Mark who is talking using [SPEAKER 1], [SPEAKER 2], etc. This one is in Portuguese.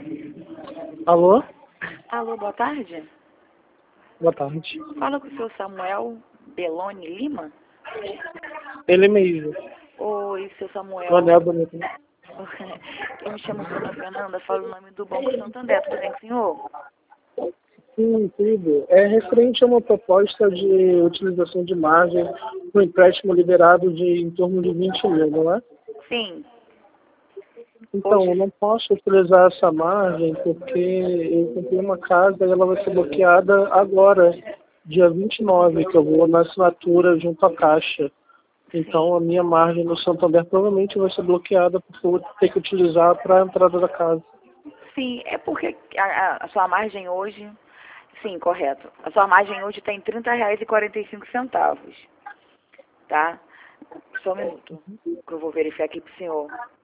[SPEAKER 1] Alô?
[SPEAKER 2] Alô, boa tarde.
[SPEAKER 1] Boa tarde.
[SPEAKER 2] Fala com o seu Samuel Beloni Lima?
[SPEAKER 1] Ele mesmo.
[SPEAKER 2] Oi, seu Samuel.
[SPEAKER 1] Mané bonito.
[SPEAKER 2] Eu me chamo Santa Fernanda, falo o nome do Banco Santander. Tudo bem com o senhor?
[SPEAKER 1] Sim, tudo. É referente a uma proposta de utilização de margem com empréstimo liberado de em torno de 20 mil, não é?
[SPEAKER 2] Sim.
[SPEAKER 1] Então, eu não posso utilizar essa margem porque eu comprei uma casa e ela vai ser bloqueada agora, dia 29, que eu vou na assinatura junto à Caixa. Então, a minha margem no Santander provavelmente vai ser bloqueada porque eu vou ter que utilizar para a entrada da casa.
[SPEAKER 2] Sim, é porque a sua margem hoje... Sim, correto. A sua margem hoje está em R$ 30,45, tá? Só um minuto, que eu vou verificar aqui pro senhor.